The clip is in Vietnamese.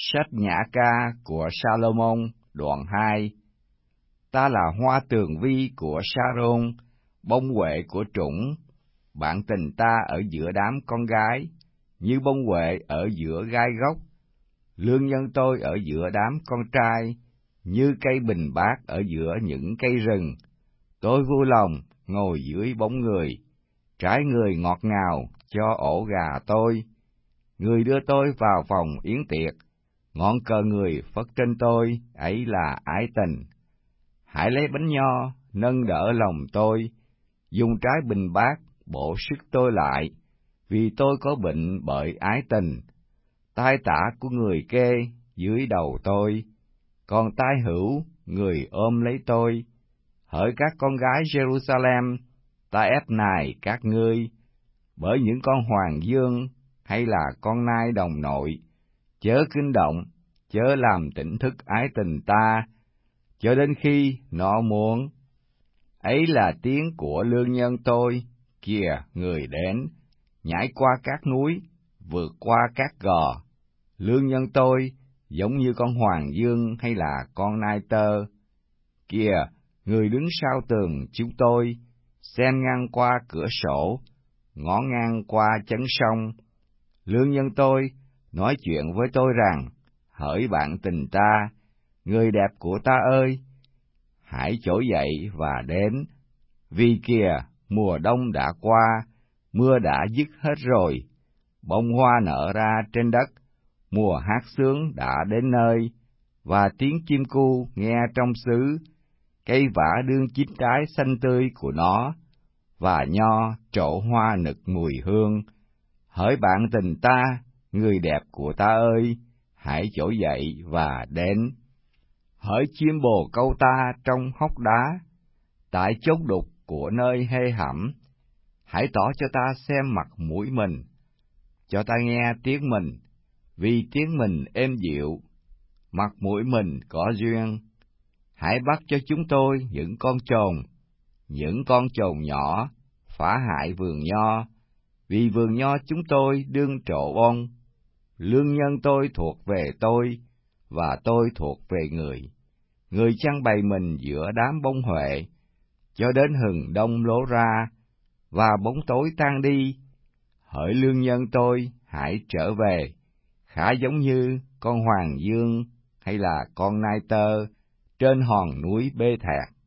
Sách Nhã ca của Salomon đoạn 2. Ta là hoa tường vi của Sa-rôn, bông huệ của trũng. Bạn tình ta ở giữa đám con gái, như bông huệ ở giữa gai gốc. Lương nhân tôi ở giữa đám con trai, như cây bình bát ở giữa những cây rừng. Tôi vui lòng ngồi dưới bóng người, trái người ngọt ngào cho ổ gà tôi. Người đưa tôi vào phòng yến tiệc, ngọn cờ người phất trên tôi, ấy là ái tình. Hãy lấy bánh nho, nâng đỡ lòng tôi, dùng trái bình bát, bổ sức tôi lại, vì tôi có bệnh bởi ái tình. Tai tả của người kê dưới đầu tôi, còn tai hữu, người ôm lấy tôi. Hỡi các con gái Jerusalem, ta ép nài các ngươi, bởi những con hoàng dương hay là con nai đồng nội, chớ kinh động, chớ làm tỉnh thức ái tình ta, cho đến khi nó muốn. Ấy là tiếng của lương nhân tôi, kìa người đến, nhảy qua các núi, vượt qua các gò. Lương nhân tôi giống như con hoàng dương hay là con nai tơ. Kìa, người đứng sau tường chúng tôi, xem ngang qua cửa sổ, ngó ngang qua chấn sông. Lương nhân tôi nói chuyện với tôi rằng, hỡi bạn tình ta, người đẹp của ta ơi, hãy trỗi dậy và đến, vì kìa mùa đông đã qua, mưa đã dứt hết rồi, bông hoa nở ra trên đất, mùa hát sướng đã đến nơi, và tiếng chim cu nghe trong xứ, cây vả đương chín trái xanh tươi của nó, và nho trổ hoa nực mùi hương. Hỡi bạn tình ta, người đẹp của ta ơi, hãy trỗi dậy và đến. Hỡi chim bồ câu ta trong hốc đá, tại chốt đục của nơi hê hẩm, hãy tỏ cho ta xem mặt mũi mình, cho ta nghe tiếng mình, vì tiếng mình êm dịu, mặt mũi mình có duyên. Hãy bắt cho chúng tôi những con chồn nhỏ, phá hại vườn nho, vì vườn nho chúng tôi đương trổ bông. Lương nhân tôi thuộc về tôi, và tôi thuộc về người. Người chăn bày mình giữa đám bông huệ, cho đến hừng đông ló ra, và bóng tối tan đi. Hỡi lương nhân tôi, hãy trở về, khá giống như con hoàng dương hay là con nai tơ trên hòn núi Bê Thẹt.